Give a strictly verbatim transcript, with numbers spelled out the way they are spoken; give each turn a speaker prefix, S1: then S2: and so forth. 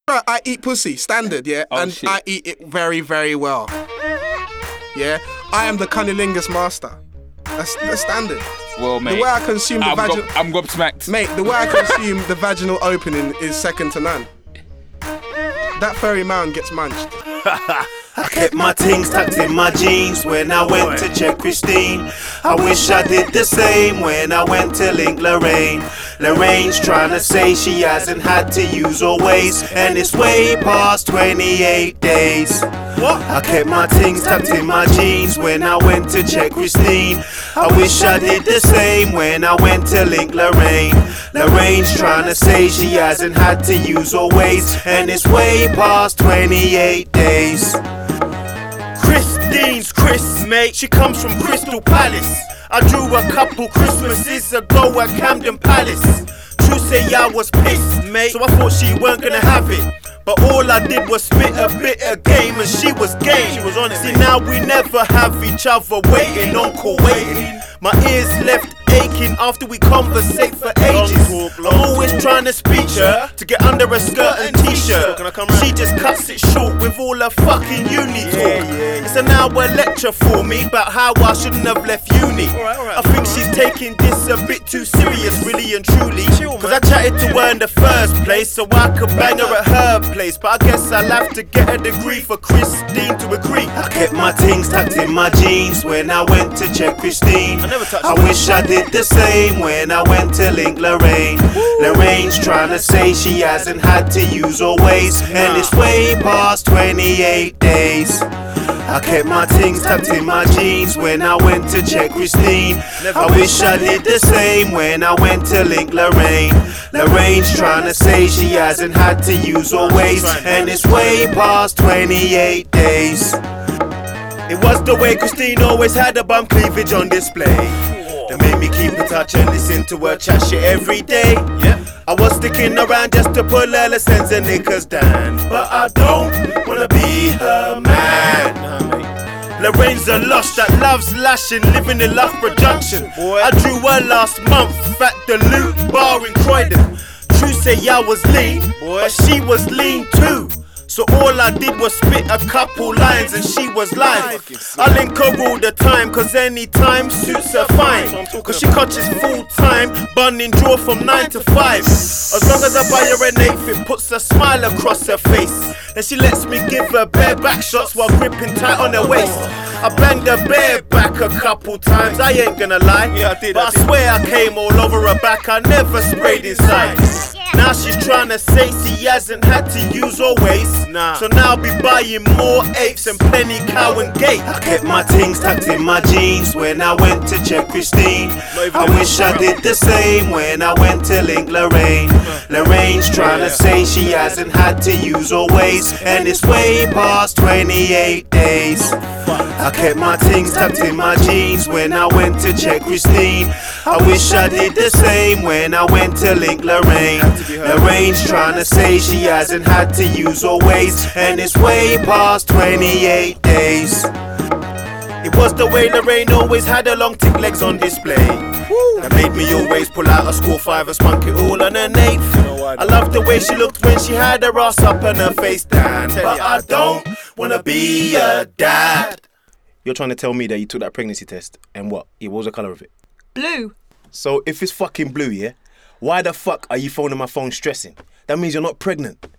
S1: Right, I eat pussy, standard, yeah,
S2: Oh,
S1: and
S2: shit.
S1: I eat it very, very well. Yeah, I am the cunnilingus master. That's the standard.
S2: Well, mate,
S1: The way I consume the
S2: I'm,
S1: vaginal,
S2: go- I'm gobsmacked.
S1: mate, the way I consume the vaginal opening is second to none. That furry mound gets munched.
S3: I kept my things tucked in my jeans when I went to check Christine. I wish I did the same when I went to link Lorraine. Lorraine's trying to say she hasn't had to use her waist, and it's way past twenty-eight days. What? I kept my things tucked in my jeans when I went to check Christine. I wish I did the same when I went to link Lorraine. Lorraine's trying to say she hasn't had to use her waist, and it's way past twenty-eight days. Christine's Chris, mate, she comes from Crystal Palace. I drew a couple Christmases ago at Camden Palace. True say I was pissed, mate, so I thought she weren't gonna have it. But all I did was spit a bit of game and she was game. She was on it. See, now we never have each other waiting, uncle waiting. My ears left aching after we conversate for ages. I'm always trying to speak her to get under a skirt and t-shirt. She just cuts it short with all her fucking uni talk. It's an hour lecture for me about how I shouldn't have left uni. I think she's taking this a bit too serious, really and truly. Cause I chatted to her in the first place so I could bang her at her place. But I guess I'll have to get a degree for Christine to agree. I kept my things tucked in my jeans when I went to check Christine. I wish I did the same when I went to link Lorraine. Lorraine's trying to say she hasn't had to use her waist, and it's way past twenty-eight days. I kept my things tucked in my jeans when I went to check Christine. I wish I did the same when I went to link Lorraine. Lorraine's trying to say she hasn't had to use her waist, and it's way past twenty-eight days. It was the way Christine always had a bum cleavage on display that made me keep in touch and listen to her chat shit every day. I was sticking around just to pull her lessons and knickers down, but I don't wanna be her man. Lorraine's a lush that loves lashing, living in Loughborough Junction. I drew her last month at the Loot Bar in Croydon. True say I was lean, but she was lean too. So all I did was spit a couple lines and she was live. I link her all the time cause any time suits her fine. Cause she coaches full time, bunning draw from nine to five. As long as I buy her an eighth, it puts a smile across her face. Then she lets me give her bare back shots while gripping tight on her waist. I banged her bare back a couple times, I ain't gonna lie. But I swear I came all over her back, I never sprayed inside. Now she's trying to say she hasn't had to use her waist. Nah. So now I'll be buying more apes and plenty cow and gate. I kept my things tucked in my jeans when I went to check Christine. I wish I did the same when I went to link Lorraine. Lorraine's trying to say she hasn't had to use her waist, and it's way past twenty-eight days. I kept my things tucked in my jeans when I went to check Christine. I wish I did the same when I went to link Lorraine. Lorraine's trying to say she hasn't had to use her waist, and it's way past twenty-eight days. It was the way Lorraine always had her long thick legs on display that made me always pull out a score five and spunk it all on an eighth. I loved the way she looked when she had her ass up and her face down, but I don't wanna be a dad.
S4: You're trying to tell me that you took that pregnancy test and what? Yeah, what was the colour of it?
S5: Blue.
S4: So if it's fucking blue, yeah, why the fuck are you phoning my phone stressing? That means you're not pregnant.